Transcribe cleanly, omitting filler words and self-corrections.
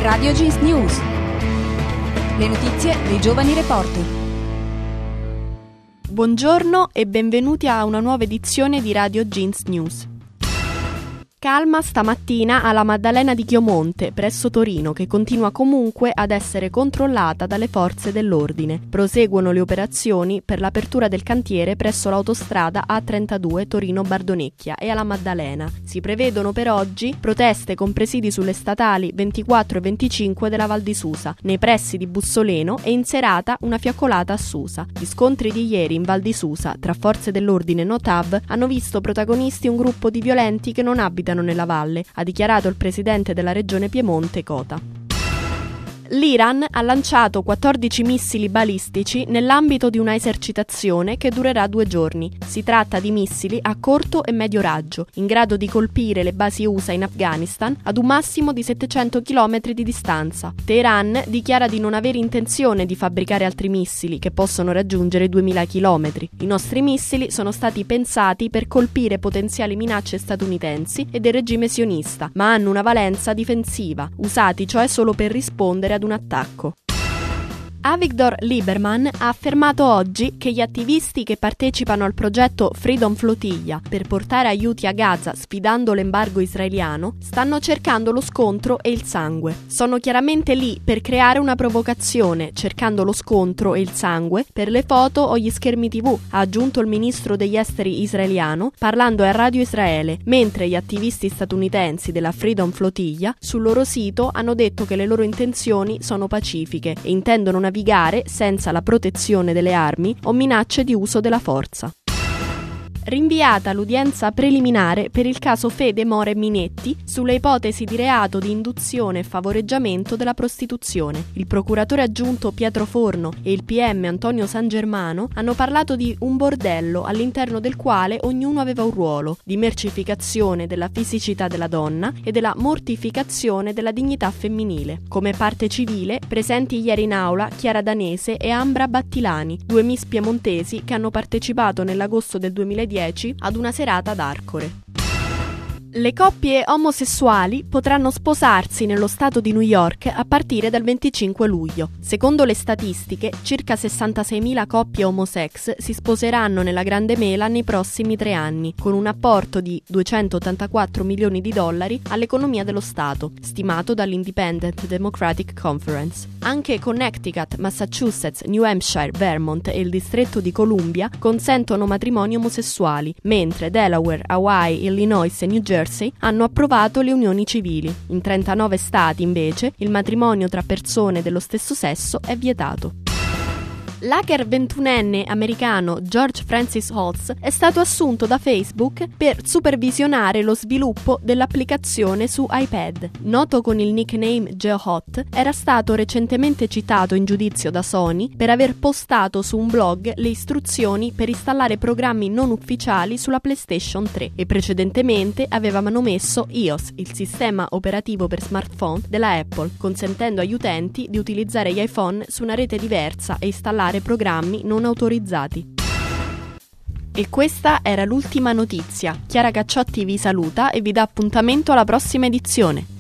Radio Jeans News. Le notizie dei giovani reporter. Buongiorno e benvenuti a una nuova edizione di Radio Jeans News. Calma stamattina alla Maddalena di Chiomonte, presso Torino, che continua comunque ad essere controllata dalle forze dell'ordine. Proseguono le operazioni per l'apertura del cantiere presso l'autostrada A32 Torino-Bardonecchia e alla Maddalena. Si prevedono per oggi proteste con presidi sulle statali 24 e 25 della Val di Susa, nei pressi di Bussoleno, e in serata una fiaccolata a Susa. Gli scontri di ieri in Val di Susa tra forze dell'ordine e Notav hanno visto protagonisti un gruppo di violenti che non abitano nella valle, ha dichiarato il presidente della regione Piemonte Cota. L'Iran ha lanciato 14 missili balistici nell'ambito di una esercitazione che durerà 2 giorni. Si tratta di missili a corto e medio raggio, in grado di colpire le basi USA in Afghanistan ad un massimo di 700 km di distanza. Teheran dichiara di non avere intenzione di fabbricare altri missili che possono raggiungere 2000 km. I nostri missili sono stati pensati per colpire potenziali minacce statunitensi e del regime sionista, ma hanno una valenza difensiva, usati cioè solo per rispondere ad un attacco. Avigdor Lieberman ha affermato oggi che gli attivisti che partecipano al progetto Freedom Flotilla per portare aiuti a Gaza sfidando l'embargo israeliano stanno cercando lo scontro e il sangue. Sono chiaramente lì per creare una provocazione, cercando lo scontro e il sangue per le foto o gli schermi TV, ha aggiunto il ministro degli esteri israeliano parlando a Radio Israele, mentre gli attivisti statunitensi della Freedom Flotilla sul loro sito hanno detto che le loro intenzioni sono pacifiche e intendono navigare senza la protezione delle armi o minacce di uso della forza. Rinviata l'udienza preliminare per il caso Fede More Minetti sulle ipotesi di reato di induzione e favoreggiamento della prostituzione. Il procuratore aggiunto Pietro Forno e il PM Antonio San Germano hanno parlato di un bordello all'interno del quale ognuno aveva un ruolo, di mercificazione della fisicità della donna e della mortificazione della dignità femminile. Come parte civile, presenti ieri in aula Chiara Danese e Ambra Battilani, 2 miss piemontesi che hanno partecipato nell'agosto del 2010 ad una serata ad Arcore. Le coppie omosessuali potranno sposarsi nello stato di New York a partire dal 25 luglio. Secondo le statistiche, circa 66.000 coppie homosex si sposeranno nella Grande Mela nei prossimi 3 anni, con un apporto di $284 milioni all'economia dello Stato, stimato dall'Independent Democratic Conference. Anche Connecticut, Massachusetts, New Hampshire, Vermont e il distretto di Columbia consentono matrimoni omosessuali, mentre Delaware, Hawaii, Illinois e New Jersey hanno approvato le unioni civili. In 39 stati, invece, il matrimonio tra persone dello stesso sesso è vietato. L'hacker 21enne americano George Francis Holtz è stato assunto da Facebook per supervisionare lo sviluppo dell'applicazione su iPad. Noto con il nickname GeoHot, era stato recentemente citato in giudizio da Sony per aver postato su un blog le istruzioni per installare programmi non ufficiali sulla PlayStation 3 e precedentemente aveva manomesso iOS, il sistema operativo per smartphone della Apple, consentendo agli utenti di utilizzare gli iPhone su una rete diversa e installare programmi non autorizzati. E questa era l'ultima notizia. Chiara Cacciotti vi saluta e vi dà appuntamento alla prossima edizione.